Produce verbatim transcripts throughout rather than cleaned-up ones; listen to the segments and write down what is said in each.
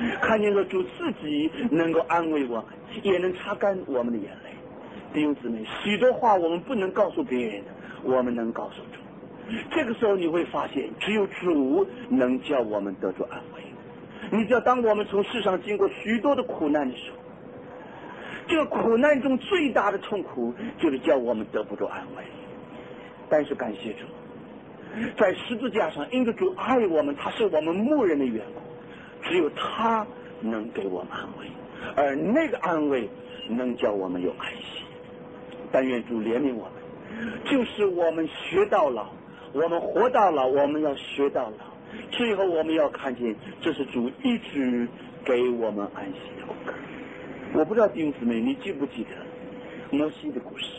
看见了主自己能够安慰我们，也能擦干我们的眼泪。弟兄姊妹，许多话我们不能告诉别人的，我们能告诉主。这个时候你会发现，只有主能叫我们得着安慰。你知道，当我们从世上经过许多的苦难的时候，这个苦难中最大的痛苦就是叫我们得不着安慰。但是感谢主，在十字架上，因着主爱我们，他是我们牧人的缘故，只有他能给我们安慰，而那个安慰能叫我们有安息。但愿主怜悯我们，就是我们学到老，我们活到老，我们要学到老，最后我们要看见这是主一直给我们安息的功课。我不知道弟兄姊妹你记不记得摩西的故事。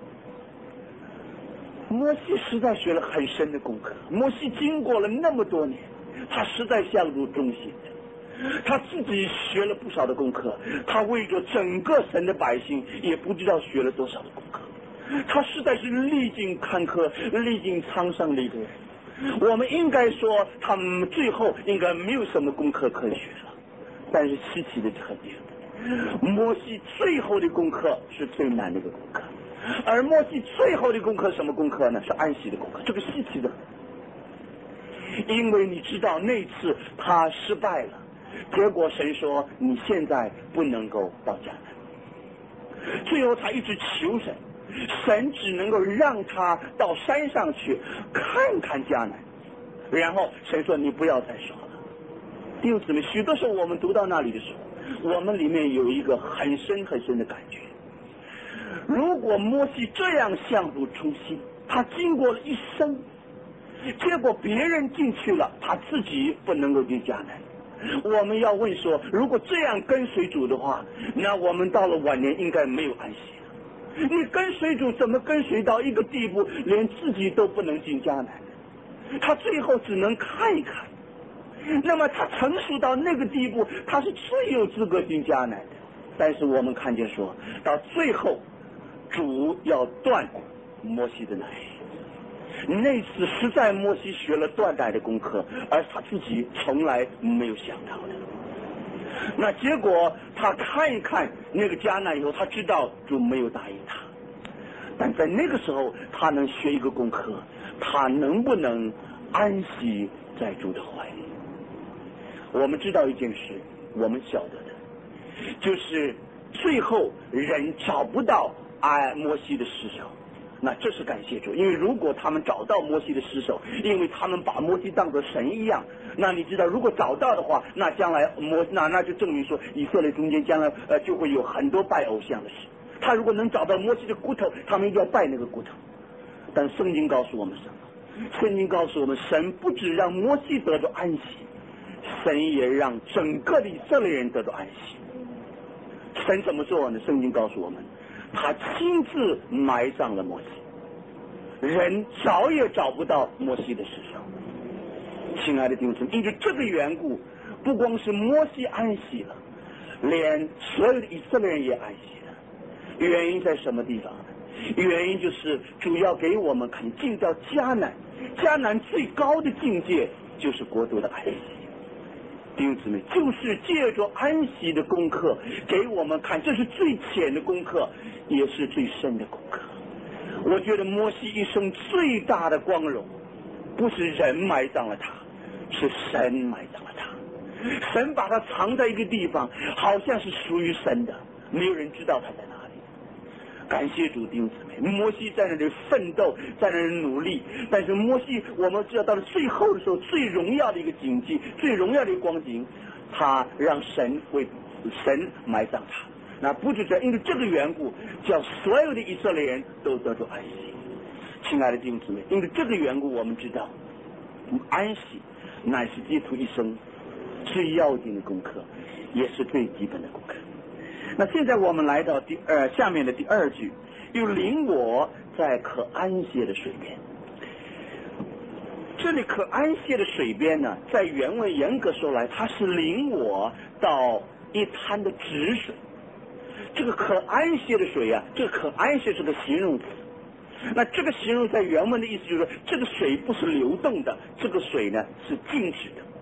摩西实在学了很深的功课，摩西经过了那么多年，他实在向主忠心的，他自己学了不少的功课，他为着整个神的百姓也不知道学了多少的功课，他实在是历尽坎坷历尽沧桑的一个人。我们应该说他们最后应该没有什么功课可以学了，但是稀奇的很点，摩西最后的功课是最难的一个功课，而摩西最后的功课什么功课呢？是安息的功课。这个稀奇的，因为你知道那次他失败了，结果神说你现在不能够到迦南，最后他一直求神，神只能够让他到山上去看看迦南，然后神说你不要再说了。弟兄姊妹，许多时候我们读到那里的时候，我们里面有一个很深很深的感觉，如果摩西这样向主忠心，他经过了一生，结果别人进去了，他自己不能够进迦南。我们要问说，如果这样跟随主的话，那我们到了晚年应该没有安息了。你跟随主怎么跟随到一个地步，连自己都不能进迦南？他最后只能看一看。那么他成熟到那个地步，他是最有资格进迦南的。但是我们看见说到最后，主要断摩西的奶。那次实在摩西学了断奶的功课，而他自己从来没有想到的。那结果他看一看那个迦南以后，他知道主没有答应他，但在那个时候他能学一个功课，他能不能安息在主的怀里？我们知道一件事，我们晓得的，就是最后人找不到啊摩西的尸首。那这是感谢主，因为如果他们找到摩西的尸首，因为他们把摩西当作神一样，那你知道如果找到的话，那将来摩那那就证明说以色列中间将来呃就会有很多拜偶像的事。他如果能找到摩西的骨头，他们一定要拜那个骨头。但圣经告诉我们什么？圣经告诉我们，神不只让摩西得着安息，神也让整个的以色列人得到安息。神怎么做呢？圣经告诉我们，他亲自埋葬了摩西，人找也找不到摩西的尸首。亲爱的弟兄姊妹，因为这个缘故，不光是摩西安息了，连所有的以色列人也安息了。原因在什么地方呢？原因就是主要给我们看进到迦南，迦南最高的境界就是国度的安息。弟兄姊妹，就是借着安息的功课给我们看，这是最浅的功课，也是最深的功课。我觉得摩西一生最大的光荣，不是人埋葬了他，是神埋葬了他。神把他藏在一个地方，好像是属于神的，没有人知道他在哪里。感谢主，弟兄姊妹，摩西在那里奋斗，在那里努力，但是摩西我们知道到了最后的时候，最荣耀的一个景迹，最荣耀的一个光景，他让神为神埋葬他。那不止这，因为这个缘故，叫所有的以色列人都得到安息。亲爱的弟兄姊妹，因为这个缘故，我们知道安息乃是基督一生最要紧的功课，也是最基本的功课。那现在我们来到第呃下面的第二句，又领我在可安歇的水边。这里可安歇的水边呢，在原文严格说来，它是领我到一滩的止水。这个可安歇的水啊，这个可安歇是个形容词。那这个形容在原文的意思就是说，这个水不是流动的，这个水呢是静止的。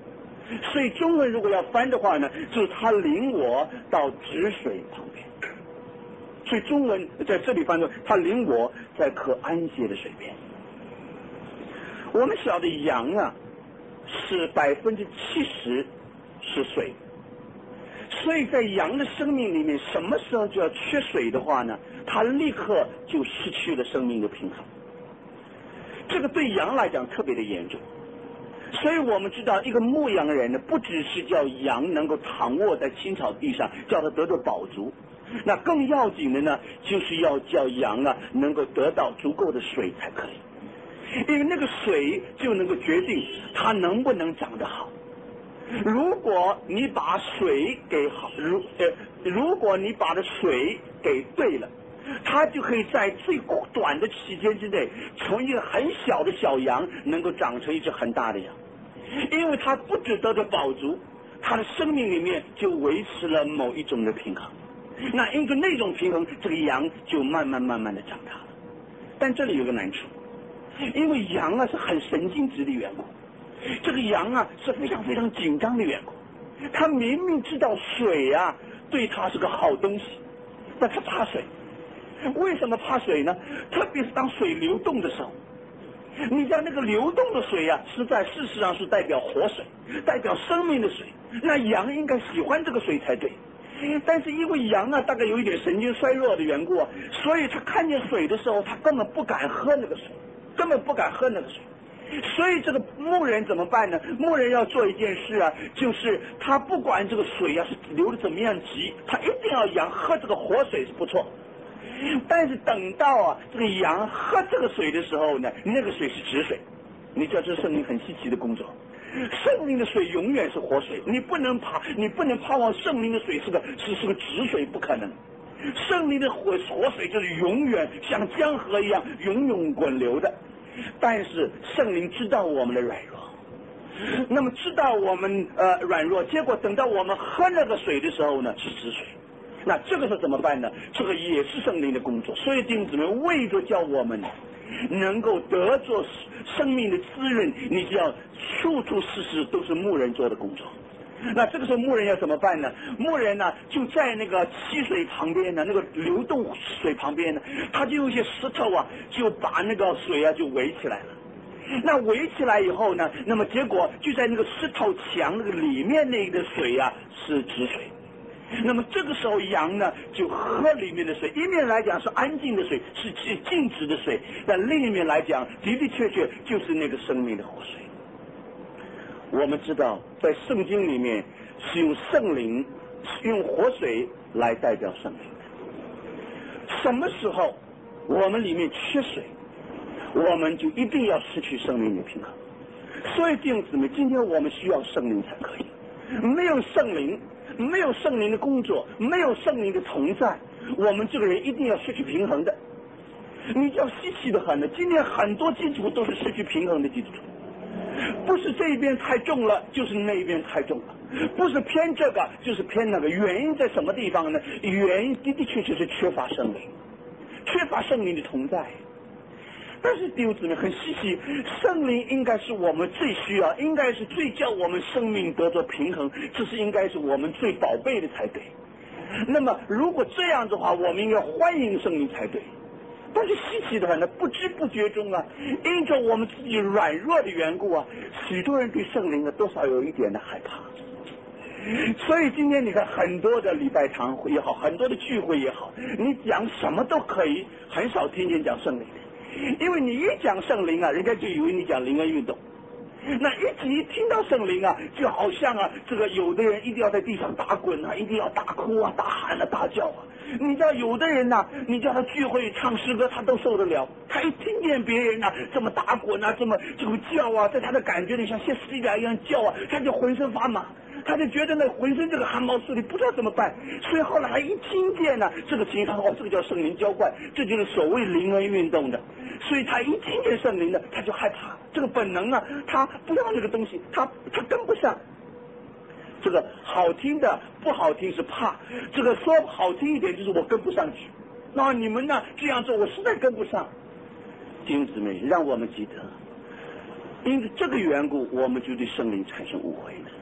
所以中文如果要翻的话呢，就是他领我到止水旁边。所以中文在这里翻作他领我在可安歇的水边。我们晓得羊啊是百分之七十是水，所以在羊的生命里面，什么时候就要缺水的话呢，它立刻就失去了生命的平衡。这个对羊来讲特别的严重。所以我们知道，一个牧羊人呢，不只是叫羊能够躺卧在青草地上，叫它得到饱足，那更要紧的呢，就是要叫羊啊能够得到足够的水才可以，因为那个水就能够决定它能不能长得好。如果你把水给好，如呃，如果你把的水给对了，它就可以在最短的期间之内，从一个很小的小羊能够长成一只很大的羊，因为它不只得到饱足，它的生命里面就维持了某一种的平衡。那因为那种平衡，这个羊就慢慢慢慢的长大了。但这里有个难处，因为羊啊是很神经质的缘故，这个羊啊是非常非常紧张的缘故，它明明知道水啊对它是个好东西，但它怕水。为什么怕水呢？特别是当水流动的时候，你像那个流动的水啊，实在事实上是代表活水，代表生命的水，那羊应该喜欢这个水才对。但是因为羊啊大概有一点神经衰弱的缘故啊，所以他看见水的时候，他根本不敢喝那个水，根本不敢喝那个水。所以这个牧人怎么办呢？牧人要做一件事啊，就是他不管这个水啊是流的怎么样急，他一定要羊喝这个活水是不错。但是等到啊这个羊喝这个水的时候呢，那个水是止水。你知道这是圣灵很稀奇的工作，圣灵的水永远是活水，你不能怕你不能盼望圣灵的水是个是是个止水，不可能。圣灵的活活水就是永远像江河一样永永滚流的。但是圣灵知道我们的软弱，那么知道我们呃软弱，结果等到我们喝那个水的时候呢是止水。那这个是怎么办呢？这个也是圣灵的工作。所以弟兄姊妹，为着叫我们能够得着生命的滋润，你只要处处事事都是牧人做的工作。那这个时候牧人要怎么办呢？牧人呢就在那个溪水旁边呢，那个流动水旁边呢，他就用一些石头啊，就把那个水啊就围起来了。那围起来以后呢，那么结果就在那个石头墙那个里面那个水啊是止水。那么这个时候羊呢就喝里面的水，一面来讲是安静的水，是静止的水，但另一面来讲的的确确就是那个生命的活水。我们知道在圣经里面是用圣灵用活水来代表圣灵的。什么时候我们里面缺水，我们就一定要失去生命的平衡。所以弟兄姊妹，今天我们需要圣灵才可以，没有圣灵，没有圣灵的工作，没有圣灵的同在，我们这个人一定要失去平衡的。你叫稀奇的很呢，今天很多基督徒都是失去平衡的基督徒，不是这一边太重了，就是那一边太重了，不是偏这个就是偏那个。原因在什么地方呢？原因的的确确是缺乏圣灵，缺乏圣灵的同在。但是弟兄姊妹很稀奇，圣灵应该是我们最需要，应该是最叫我们生命得着平衡，这是应该是我们最宝贝的才对。那么如果这样的话，我们应该欢迎圣灵才对。但是稀奇的很呢，不知不觉中啊，因着我们自己软弱的缘故啊，许多人对圣灵啊多少有一点的害怕。所以今天你看很多的礼拜堂也好，很多的聚会也好，你讲什么都可以，很少听见讲圣灵的。因为你一讲圣灵啊，人家就以为你讲灵恩运动。那一一听到圣灵啊，就好像啊，这个有的人一定要在地上打滚啊，一定要大哭啊、大喊啊、大叫啊。你知道有的人呐、啊，你叫他聚会唱诗歌，他都受得了。他一听见别人呐、啊、这么打滚啊，这么这么叫啊，在他的感觉里像歇斯底里一样叫啊，他就浑身发麻。他就觉得呢，浑身这个汗毛竖立，不知道怎么办。所以后来一听见呢，这个情况，哦，这个叫圣灵浇灌，这就是所谓灵恩运动的。所以他一听见圣灵呢，他就害怕。这个本能啊，他不要这个东西，他他跟不上。这个好听的不好听是怕，这个说好听一点就是我跟不上去。那你们呢这样做，我实在跟不上。弟兄姊妹，让我们记得，因为这个缘故，我们就对圣灵产生误会了。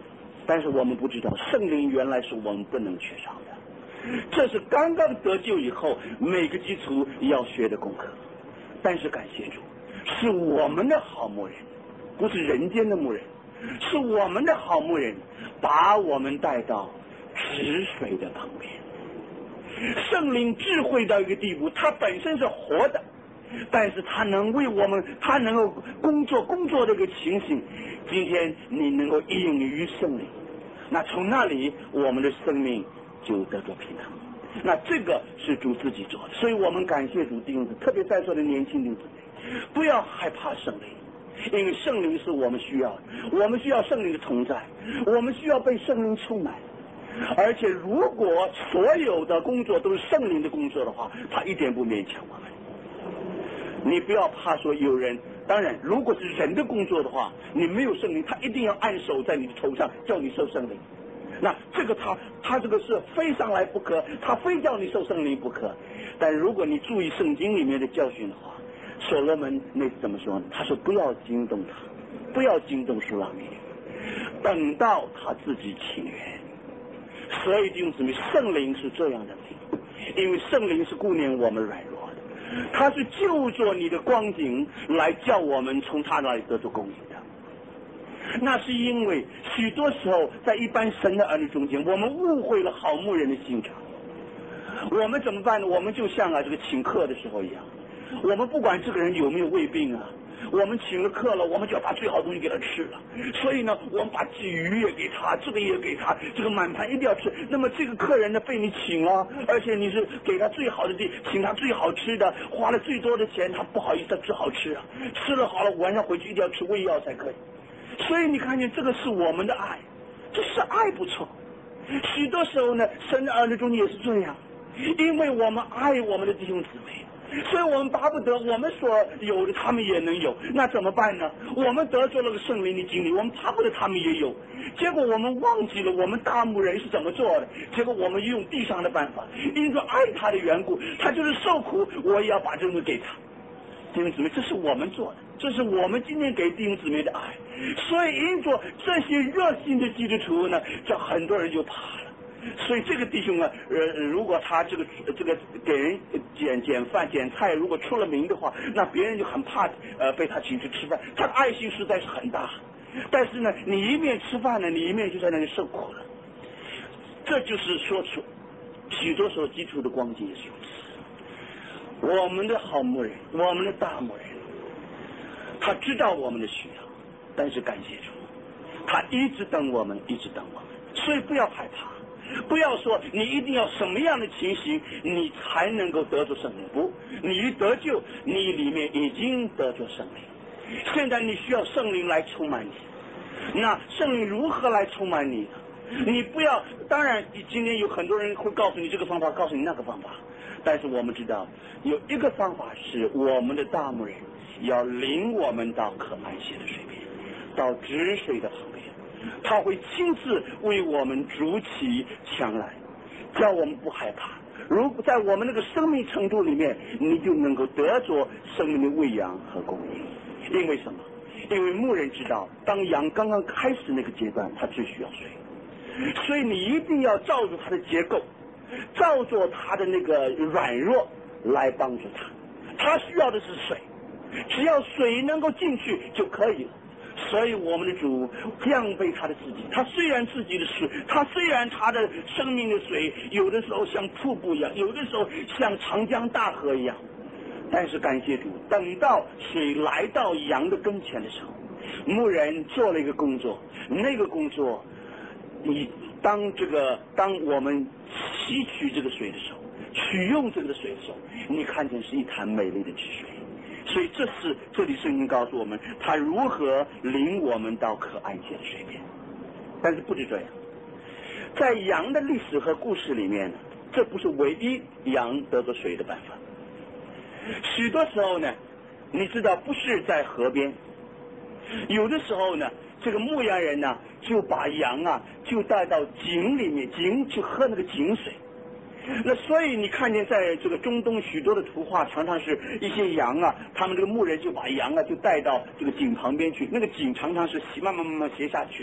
但是我们不知道，圣灵原来是我们不能缺少的。这是刚刚得救以后每个基督徒要学的功课。但是感谢主，是我们的好牧人，不是人间的牧人，是我们的好牧人把我们带到止水的旁边。圣灵智慧到一个地步，它本身是活的，但是它能为我们，它能够工作工作这个情形。今天你能够应用于圣灵，那从那里我们的生命就得到平衡。那这个是主自己做的，所以我们感谢主弟兄，特别在座的年轻弟兄，不要害怕圣灵，因为圣灵是我们需要的，我们需要圣灵的同在，我们需要被圣灵充满。而且如果所有的工作都是圣灵的工作的话，他一点不勉强我们。你不要怕说有人，当然如果是人的工作的话，你没有圣灵，他一定要按手在你的头上叫你受圣灵，那这个他他这个是非上来不可，他非叫你受圣灵不可。但如果你注意圣经里面的教训的话，所罗门那怎么说呢？他说不要惊动他，不要惊动书拉密，等到他自己情愿。所以弟兄姊妹，圣灵是这样的灵，因为圣灵是顾念我们软弱的，他是就着你的光景来叫我们从他那里得到供应的。那是因为许多时候在一般神的儿女中间，我们误会了好牧人的心肠。我们怎么办呢？我们就像啊这个请客的时候一样，我们不管这个人有没有胃病啊，我们请了客了，我们就要把最好的东西给他吃了。所以呢，我们把鱼也给他，这个也给他，这个满盘一定要吃。那么这个客人呢被你请了，而且你是给他最好的地，请他最好吃的，花了最多的钱，他不好意思，他只好吃啊。吃了好了，晚上回去一定要吃胃药才可以。所以你看见这个是我们的爱，这是爱不错。许多时候呢，神的儿女中也是这样，因为我们爱我们的弟兄姊妹，所以我们巴不得我们所有的他们也能有。那怎么办呢？我们得着了个圣灵的经历，我们巴不得他们也有，结果我们忘记了我们大牧人是怎么做的，结果我们用地上的办法，因着爱他的缘故，他就是受苦，我也要把这个给他。弟兄姊妹，这是我们做的，这是我们今天给弟兄姊妹的爱。所以因着这些热心的基督徒呢，这很多人就怕了。所以这个弟兄啊，呃，如果他这个这个给人捡捡饭捡菜，如果出了名的话，那别人就很怕呃被他请去吃饭。他的爱心实在是很大，但是呢，你一面吃饭呢，你一面就在那里受苦了。这就是说出许多时候基督徒的光景也是如此。我们的好牧人，我们的大牧人，他知道我们的需要，但是感谢主，他一直等我们，一直等我们。所以不要害怕，不要说你一定要什么样的情形你才能够得着圣灵，不，你一得救，你里面已经得着圣灵。现在你需要圣灵来充满你。那圣灵如何来充满你呢？你不要，当然今天有很多人会告诉你这个方法，告诉你那个方法，但是我们知道有一个方法是我们的大牧人要领我们到可安歇的水边，到止水的旁边，他会亲自为我们筑起墙来，叫我们不害怕。如果在我们那个生命程度里面，你就能够得着生命的喂养和供应。因为什么？因为牧人知道，当羊刚刚开始那个阶段，它最需要水，所以你一定要照着它的结构，照着它的那个软弱来帮助它。它需要的是水，只要水能够进去就可以了。所以我们的主降卑他的自己，他虽然自己的水，他虽然他的生命的水有的时候像瀑布一样，有的时候像长江大河一样，但是感谢主，等到水来到羊的跟前的时候，牧人做了一个工作，那个工作你当这个当我们吸取这个水的时候，取用这个水的时候，你看见是一潭美丽的之水。所以这是这里圣经告诉我们他如何领我们到可安歇的水边。但是不止这样，在羊的历史和故事里面呢，这不是唯一羊得着水的办法。许多时候呢，你知道不是在河边，有的时候呢，这个牧羊人呢就把羊啊就带到井里面，井去喝那个井水。那所以你看见在这个中东许多的图画，常常是一些羊啊，他们这个牧人就把羊啊就带到这个井旁边去，那个井常常是斜慢慢慢慢斜下去的。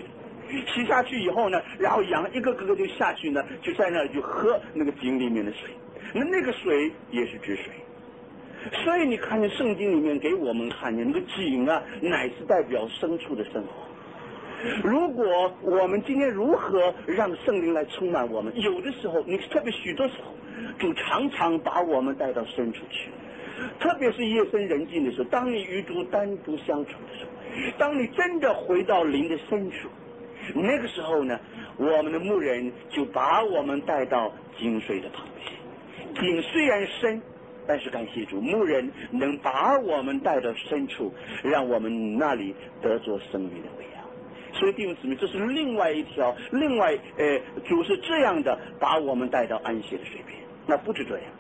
洗下去以后呢，然后羊一个个个就下去呢，就在那里就喝那个井里面的水，那那个水也是治水。所以你看见圣经里面给我们看见那个井啊，乃是代表牲畜的生活。如果我们今天如何让圣灵来充满我们，有的时候你特别许多时候主常常把我们带到深处去，特别是夜深人静的时候，当你与主单独相处的时候，当你真的回到灵的深处，那个时候呢，我们的牧人就把我们带到井水的旁边。井虽然深，但是感谢主，牧人能把我们带到深处，让我们那里得着生命的喂养。所以弟兄姊妹，这是另外一条，另外呃，主是这样的把我们带到安息的水边。那不止这样，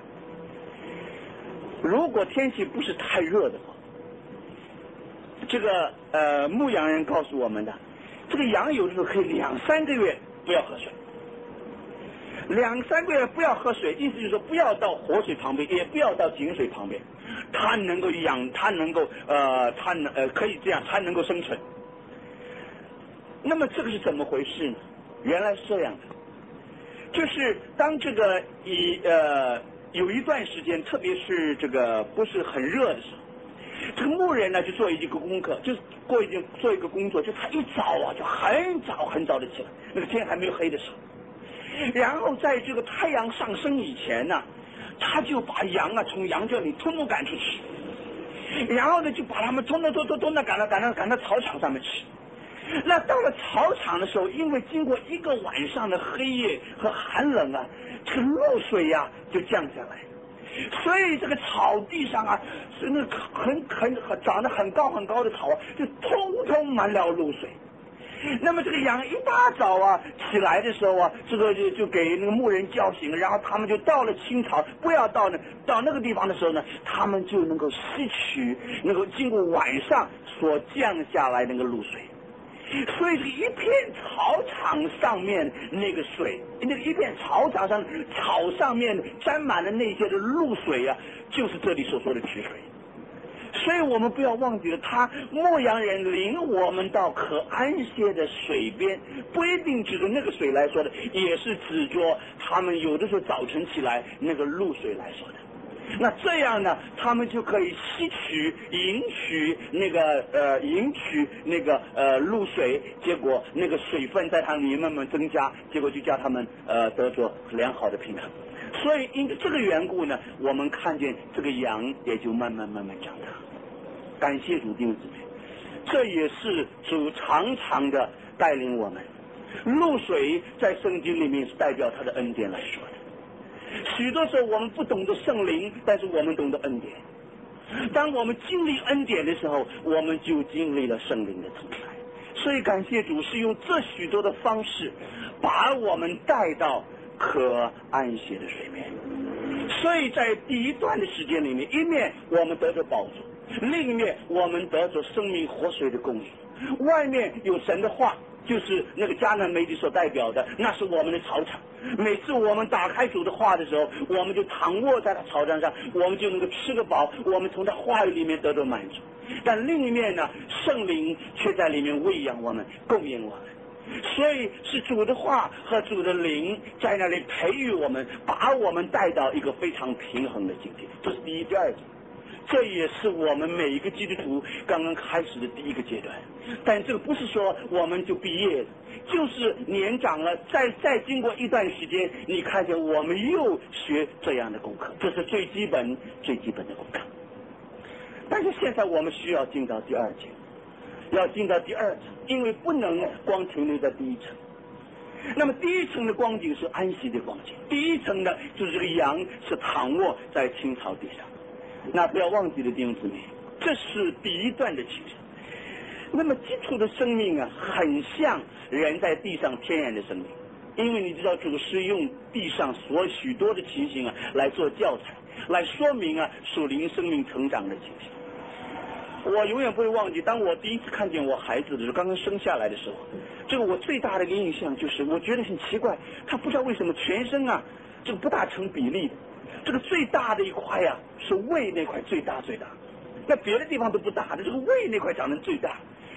如果天气不是太热的话，这个呃牧羊人告诉我们的，这个羊有的时候可以两三个月不要喝水。两三个月不要喝水，意思就是说不要到活水旁边，也不要到井水旁边，它能够养，它能够呃，它能呃可以这样，它能够生存。那么这个是怎么回事呢？原来是这样的，就是当这个一呃有一段时间，特别是这个不是很热的时候，这个牧人呢就做一个功课，就是过一件做一个工作，就他一早啊就很早很早的起来，那个天还没有黑的时候。然后在这个太阳上升以前呢，他就把羊啊从羊圈里通通赶出去，然后呢就把他们通通通通通的赶到赶到赶到草场上面去。那到了草场的时候，因为经过一个晚上的黑夜和寒冷啊，这个露水呀、啊、就降下来，所以这个草地上啊，是那很很很长得很高很高的草啊，就通通满了露水。那么这个羊一大早啊起来的时候啊，这个就就给那个牧人叫醒了，然后他们就到了青草，不要到那到那个地方的时候呢，他们就能够吸取能够经过晚上所降下来那个露水。所以这一片草场上面那个水，那个一片草场上草上面沾满了那些的露水啊，就是这里所说的取水。所以我们不要忘记了，他牧羊人领我们到可安歇的水边，不一定指着那个水来说的，也是指着他们有的时候早晨起来那个露水来说的。那这样呢，他们就可以吸取、饮取那个呃，饮取那个呃露水，结果那个水分在它里面慢慢增加，结果就叫他们呃得着良好的平衡。所以因着这个缘故呢，我们看见这个羊也就慢慢慢慢长大。感谢主弟兄姊妹，这也是主常常的带领我们。露水在圣经里面是代表他的恩典来说的。许多时候我们不懂得圣灵，但是我们懂得恩典。当我们经历恩典的时候，我们就经历了圣灵的同在。所以感谢主是用这许多的方式把我们带到可安歇的水面。所以在第一段的时间里面，一面我们得着宝座，另一面我们得着生命活水的供应，外面有神的话，就是那个迦南美地所代表的，那是我们的草场。每次我们打开主的话的时候，我们就躺卧在他草场上，我们就能够吃个饱，我们从他话语里面得到满足。但另一面呢，圣灵却在里面喂养我们，供应我们。所以是主的话和主的灵在那里培育我们，把我们带到一个非常平衡的境界。这是第一、第二种。这也是我们每一个基督徒刚刚开始的第一个阶段，但这个不是说我们就毕业了，就是年长了，再再经过一段时间，你看见我们又学这样的功课，这是最基本最基本的功课。但是现在我们需要进到第二阶，要进到第二层，因为不能光停留在第一层。那么第一层的光景是安息的光景，第一层呢就是这个羊是躺卧在青草地上。那不要忘记了弟兄姊妹，这是第一段的启示。那么基础的生命啊，很像人在地上天然的生命，因为你知道主是用地上所许多的情形啊来做教材，来说明啊属灵生命成长的情形。我永远不会忘记，当我第一次看见我孩子的时候，刚刚生下来的时候，这个我最大的一个印象就是，我觉得很奇怪，他不知道为什么全身啊这个不大成比例的。这个最大的一块呀、啊，是胃那块最大最大，那别的地方都不大的，这个胃那块长得最大。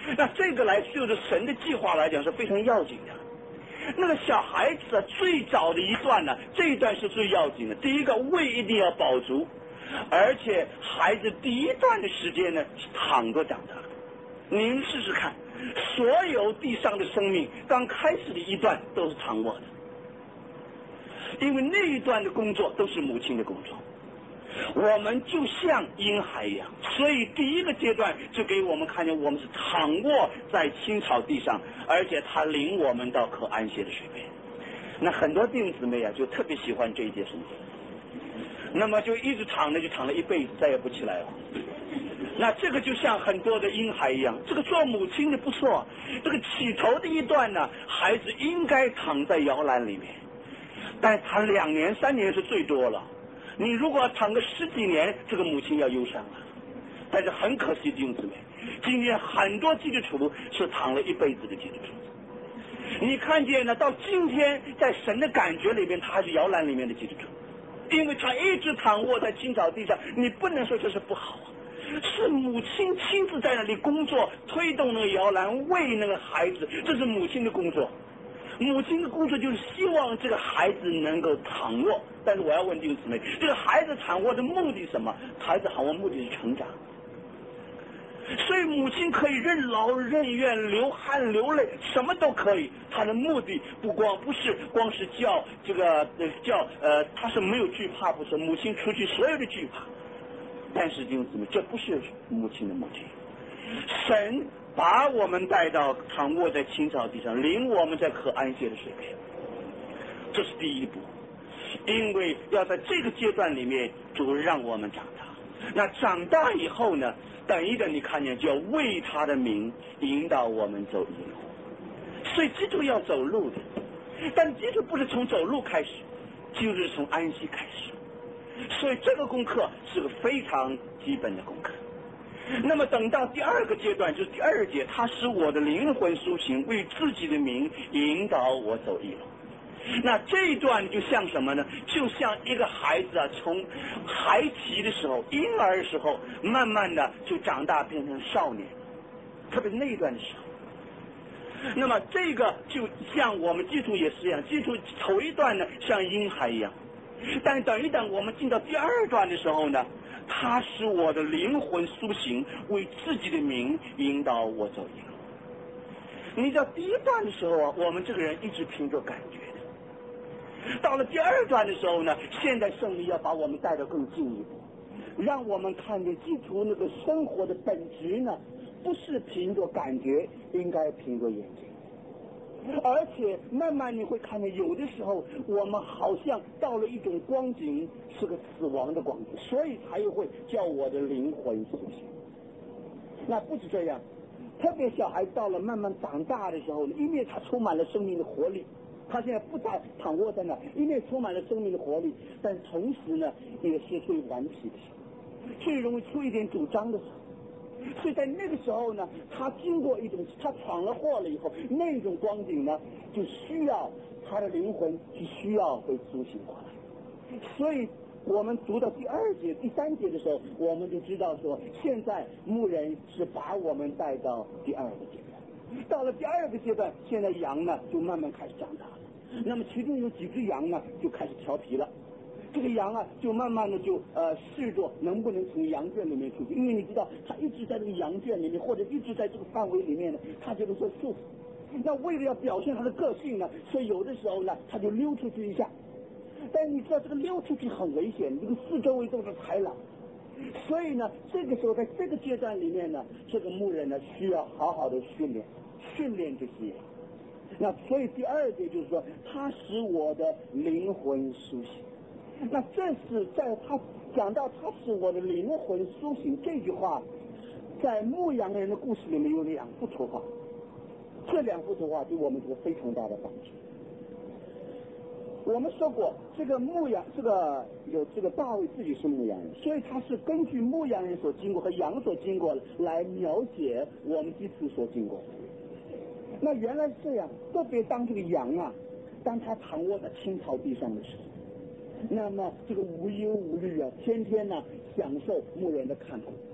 那这个来就是神的计划来讲是非常要紧的。那个小孩子啊，最早的一段呢，这一段是最要紧的。第一个，胃一定要饱足，而且孩子第一段的时间呢是躺着长大。您试试看，所有地上的生命刚开始的一段都是躺卧的，因为那一段的工作都是母亲的工作。我们就像婴孩一样，所以第一个阶段就给我们看见我们是躺卧在青草地上，而且他领我们到可安歇的水边。那很多弟兄姊妹啊，就特别喜欢这一节圣经，那么就一直躺着，就躺了一辈子，再也不起来了。那这个就像很多的婴孩一样，这个做母亲的不错，这个起头的一段呢，孩子应该躺在摇篮里面，但躺两年三年是最多了。你如果躺个十几年，这个母亲要忧伤了。但是很可惜，弟兄姊妹，今天很多基督徒是躺了一辈子的基督徒。你看见呢？到今天，在神的感觉里面，他还是摇篮里面的基督徒，因为他一直躺卧在青草地上。你不能说这是不好啊，是母亲亲自在那里工作，推动那个摇篮，喂那个孩子，这是母亲的工作。母亲的工作就是希望这个孩子能够躺卧，但是我要问弟兄姊妹，这个孩子躺卧的目的是什么？孩子躺卧目的是成长。所以母亲可以任劳任怨，流汗流泪，什么都可以。她的目的不光不是光是叫这个叫呃，她是没有惧怕，不是母亲除去所有的惧怕。但是弟兄姊妹，这不是母亲的目的。神把我们带到躺卧在青草地上，领我们在可安歇的水边，这是第一步。因为要在这个阶段里面，主让我们长大。那长大以后呢，等一等，你看见就要为他的名引导我们走义路。所以基督要走路的，但基督不是从走路开始，就是从安息开始。所以这个功课是个非常基本的功课。那么等到第二个阶段，就是第二节，他使我的灵魂苏醒，为自己的名引导我走义路。那这一段就像什么呢？就像一个孩子啊，从孩提的时候，婴儿的时候，慢慢的就长大变成少年，特别是那一段的时候。那么这个就像我们基督也是一样，基督头一段呢像婴孩一样，但等一等我们进到第二段的时候呢，他使我的灵魂苏醒，为自己的名引导我走义路。你知道第一段的时候啊，我们这个人一直凭着感觉的，到了第二段的时候呢，现在圣灵要把我们带得更进一步，让我们看见基督那个生活的本质呢，不是凭着感觉，应该凭着眼睛。而且慢慢你会看见，有的时候我们好像到了一种光景，是个死亡的光景，所以才会叫我的灵魂苏醒。那不止这样，特别小孩到了慢慢长大的时候，因为他充满了生命的活力，他现在不再躺卧在那，因为充满了生命的活力，但同时呢，也是最顽皮的时候，最容易出一点主张的时候。所以在那个时候呢，他经过一种他闯了祸了以后，那种光景呢，就需要他的灵魂是需要被苏醒过来。所以我们读到第二节第三节的时候，我们就知道说，现在牧人是把我们带到第二个阶段。到了第二个阶段，现在羊呢就慢慢开始长大了，那么其中有几只羊呢就开始调皮了。这个羊啊，就慢慢的就呃试着能不能从羊圈里面出去，因为你知道，它一直在这个羊圈里面，或者一直在这个范围里面呢，它觉得说舒服。那为了要表现它的个性呢，所以有的时候呢，它就溜出去一下。但是你知道，这个溜出去很危险，这个四周围都是豺狼，所以呢，这个时候在这个阶段里面呢，这个牧人呢需要好好的训练，训练这些。那所以第二点就是说，它使我的灵魂苏醒。那这是在他讲到他使我的灵魂苏醒这句话，在牧羊人的故事里面有两幅图画，这两幅图画对我们有非常大的帮助。我们说过，这个牧羊，这个有这个大卫自己是牧羊人，所以他是根据牧羊人所经过和羊所经过来描写我们基督所经过的。那原来是这样，特别当这个羊啊，当他躺卧在青草地上的时候，那么这个无忧无虑啊，天天呢享受牧人的看顾。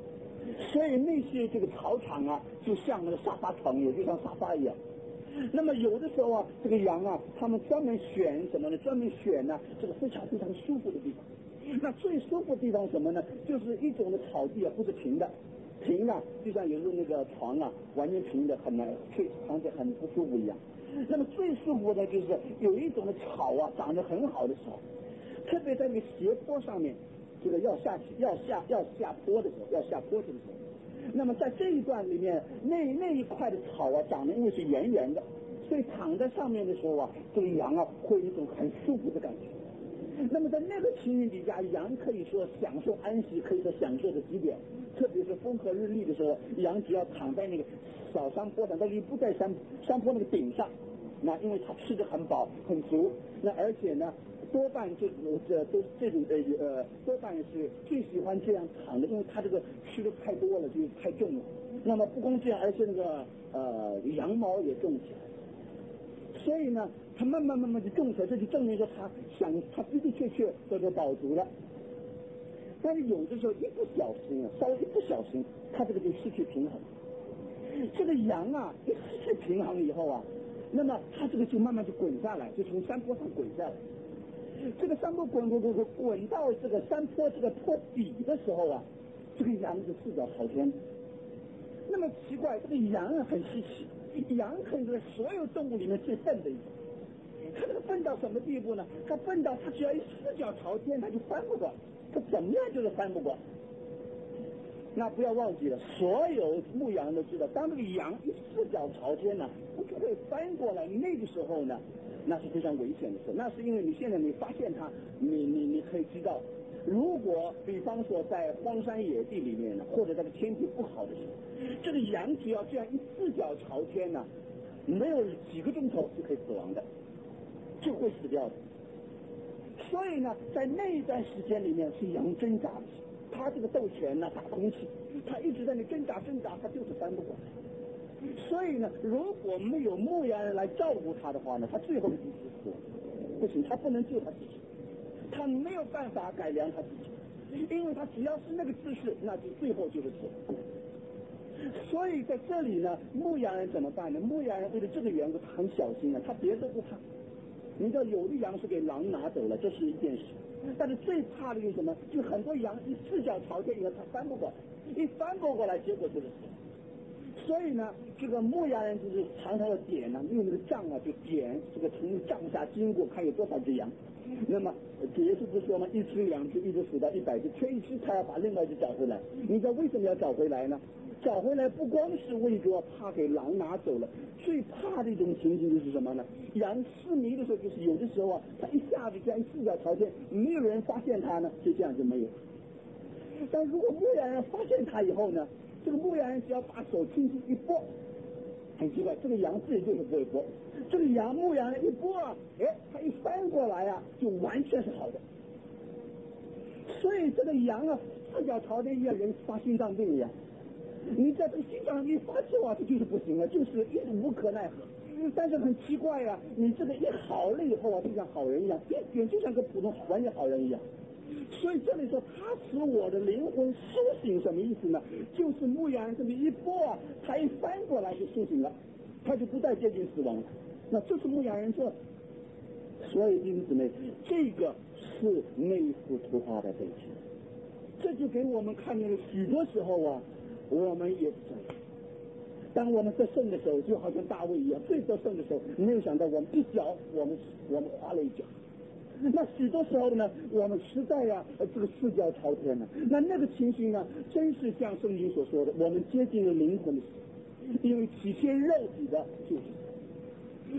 所以那些这个草场啊，就像那个沙发床，也就像沙发一样。那么有的时候啊，这个羊啊，他们专门选什么呢？专门选呢、啊、这个非常非常舒服的地方。那最舒服的地方什么呢？就是一种的草地啊，不是平的，平啊，就像有时候那个床啊，完全平的很难，睡床着很不舒服一样。那么最舒服的就是有一种的草啊，长得很好的时候，特别在那个斜坡上面，这个要下要下要下坡的时候，要下坡的时候。那么在这一段里面，那那一块的草啊，长得因为是圆圆的，所以躺在上面的时候啊，这个羊啊会有一种很舒服的感觉。那么在那个情形底下，羊可以说享受安息，可以说享受的极点。特别是风和日丽的时候，羊只要躺在那个小山坡上，但是不在山山坡那个顶上，那因为它吃得很饱很足，那而且呢，多半这这都这种呃呃多半是最喜欢这样躺的，因为它这个吃的太多了，就是太重了。那么不光这样，而且那个呃羊毛也重起来，所以呢，它慢慢慢慢就重起来，这就证明说它想它的的确确叫做饱足了。但是有的时候一不小心啊，稍微一不小心，它这个就失去平衡。这个羊啊，一失去平衡以后啊，那么它这个就慢慢就滚下来，就从山坡上滚下来。这个山坡滚滚滚滚滚到这个山坡这个坡底的时候啊，这个羊是四脚朝天。那么奇怪，这个羊啊很稀奇，羊可以说所有动物里面最笨的一种。它这个笨到什么地步呢？它笨到它只要一四脚朝天，它就翻不过来。它怎么样就是翻不过来。那不要忘记了，所有牧羊人都知道，当这个羊一四脚朝天呢，不就会翻过来？那个时候呢，那是非常危险的事。那是因为你现在你发现它，你你你可以知道，如果比方说在荒山野地里面呢，或者这个天气不好的时候，这个羊只要这样一四脚朝天呢，没有几个钟头就可以死亡的，就会死掉的。所以呢，在那一段时间里面是羊挣扎的，他这个斗拳呢、打空气，他一直在那挣扎挣扎，他就是翻不过来。所以呢，如果没有牧羊人来照顾他的话呢，他最后一定是死，不行，他不能救他自己，他没有办法改良他自己，因为他只要是那个姿势，那就最后就是死。所以在这里呢，牧羊人怎么办呢？牧羊人为了这个缘故，他很小心啊，他别的不怕。你知道有的羊是给狼拿走了，这是一件事，但是最怕的就是什么？就很多羊一四脚朝天以后，它翻不过来，一翻不过来，结果就是死。所以呢，这个牧羊人就是常常要点呢，用那个杖啊，就点这个从杖下经过，看有多少只羊。那么主耶稣不是说嘛，一只两只，一直数到一百只，缺一只，他要把另外一只找回来。你知道为什么要找回来呢？找回来不光是为着怕给狼拿走了，最怕的一种情形就是什么呢？羊失迷的时候，就是有的时候啊，它一下子这样四脚朝天，没有人发现它呢，就这样就没有。但如果牧羊人发现它以后呢，这个牧羊人只要把手轻轻一拨，很奇怪，这个羊自己就是不会拨，这个羊牧羊人一拨啊，哎，它一翻过来啊，就完全是好的。所以这个羊啊，四脚朝天，像人发心脏病一样。你在这个心脏一发作啊，这就是不行了，就是一无可奈何。但是很奇怪呀、啊，你这个一好了以后啊，就像好人一样，一点就像个普通完全好人一样。所以这里说他使我的灵魂苏醒，什么意思呢？就是牧羊人这么一拨啊，他一翻过来就苏醒了，他就不再接近死亡了。那这是牧羊人做的。所以弟兄姊妹，这个是内服图画的背景，这就给我们看见了许多时候啊，我们也是这样。当我们得胜的时候，就好像大卫一样，最得胜的时候，没有想到我们一脚，我们我们滑了一脚。那许多时候呢，我们实在呀、啊，这个四脚朝天呢，那那个情形呢，真是像圣经所说的，我们接近了灵魂的死，因为体现肉体的就是，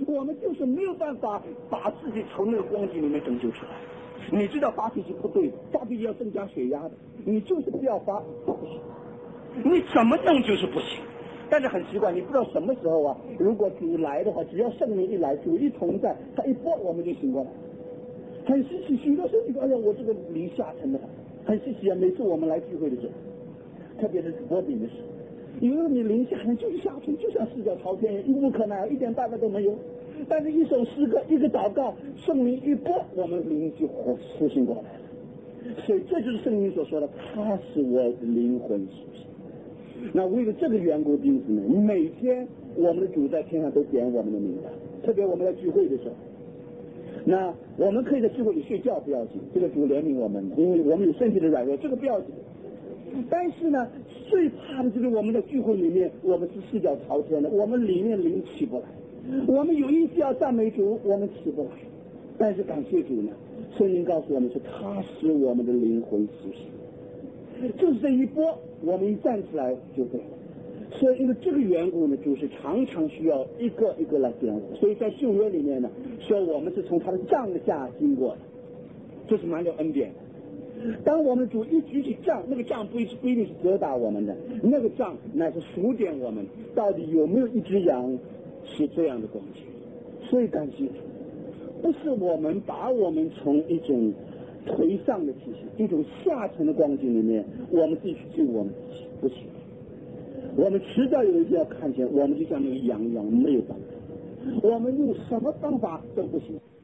我们就是没有办法把自己从那个光景里面拯救出来。你知道发脾气不对的，发脾气要增加血压的，你就是不要发，不行，你怎么弄就是不行。但是很奇怪，你不知道什么时候啊，如果主来的话，只要圣灵一来，主一同在，他一拨我们就醒过来。很稀奇，许多时候你说哎呀，我这个灵下沉的很稀奇啊。每次我们来聚会的时候，特别是播饼的时候，因为你灵下沉就是下沉，就像四脚朝天，一无可奈何，一点办法都没有。但是一首诗歌，一个祷告，圣灵一拨，我们灵就苏醒过来了。所以这就是圣灵所说的，他使我灵魂苏醒。 那为了这个缘故，因此呢，每天我们的主在天上都点我们的名字，特别我们在聚会的时候，那我们可以在聚会里睡觉不要紧，这个主怜悯我们，因为我们有身体的软弱，这个不要紧。但是呢，最怕的就是我们在聚会里面，我们是四脚朝天的，我们里面灵起不来。我们有意思要赞美主，我们起不来。但是感谢主呢，圣经告诉我们是他使我们的灵魂苏醒，就是这一波，我们一站起来就对了。所以因为这个缘故呢，主是常常需要一个一个来点我。所以在旧约里面呢，说我们是从他的杖下经过的，这是蛮有恩典的。当我们主一举起杖，那个杖不不一定是责打我们的，那个杖乃是数点我们到底有没有一只羊是这样的光景。所以感谢主，不是我们把我们从一种颓丧的体系、一种下层的光景里面，我们自己去救我们自己，不行。我们迟早有一天要看见，我们就像那个羊一样没有办法，我们用什么方法都不行。